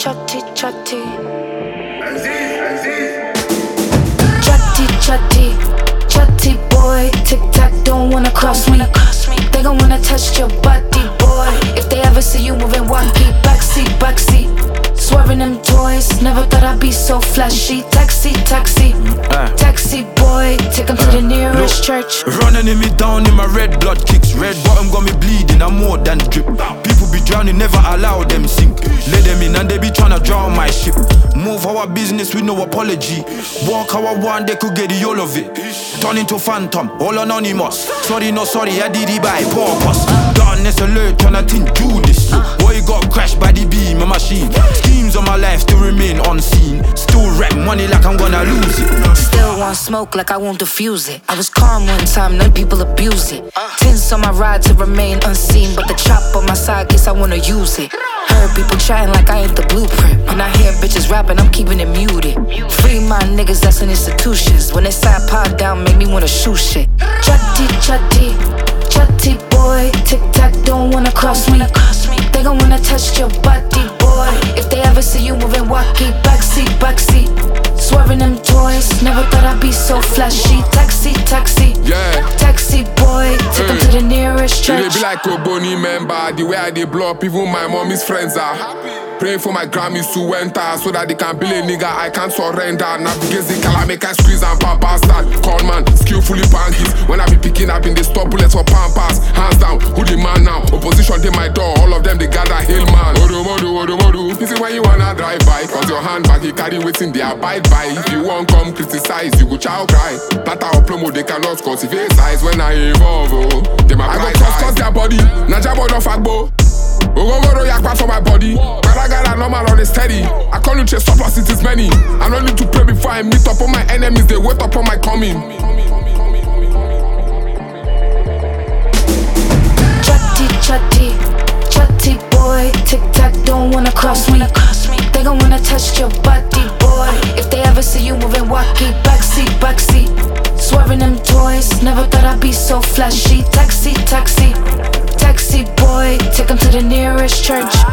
chatty, chatty. Chatty, chatty, chatty boy. Tic-tac, don't wanna cross me. They gon' wanna test your body, boy. If they ever see you moving wacky, backseat, backseat. Swerving them toys, never thought I'd be so flashy. Taxi, taxi, taxi boy, take him to the nearest church. Running me down in my red blood kicks. Red bottom got me bleeding, I'm more than drip. People be drowning, never allow them sink. Let them in and they be tryna drown my ship. Move our business with no apology. Walk how I want, they could get the all of it. Turn into phantom, all anonymous. Sorry, no sorry, I did it by purpose. Darkness alert, tryna think do this. Boy got crashed by the beam, a machine. Schemes on my life still remain unseen. Still rap money like I'm gonna lose it. Still want smoke like I won't diffuse it. I was calm one time, then people abuse it. Tints on my ride to remain unseen, but the chop on my side, guess I wanna use it. Heard people chatting like I ain't the blueprint. When I hear bitches rapping, I'm keeping it muted. Free my niggas that's in institutions. When they side pod down, make me wanna shoot shit. Chatty, chatty, chatty boy. Tic-tac, don't wanna cross me. They gon' wanna test your body, boy. If they ever see you moving wacky, backseat, backseat. Swerving them toys, never thought I'd be so flashy. Taxi, taxi, taxi boy, take him to the nearest church. They be like a Bonnie member, the way I dey blow up, even my mommy's friends are praying for my Grammys to enter, so that they can build a nigga, I can't surrender. Navigate the color, make I squeeze and pampas that. Call man, skillfully pangies. When I be picking up in the stop bullets for pampas. Hands down, who the man now? Opposition to my door, all of them they gather hail man. Odo, modu, odo, modu. This is when you wanna drive by, cause your handbag he carry waiting, they abide by. If you won't come criticize, you go chow cry. Plata or promo, they cannot cultivate size. When I evolve, oh, they my pride. I go cross their body, Najabo no fagbo. Ogogoro yakpa for my body. Garagara normal on the steady. I call you chase surplus, it is many. I don't need to pray before I meet up on my enemies. They wait up on my coming. Chatty, chatty, chatty boy. Tic-tac, don't wanna cross me. They gon' wanna test your body, boy. If they ever see you moving wacky, backseat, backseat. Swerving them toys, never thought I'd be so flashy. Taxi, taxi, taxi boy, take him to the nearest church.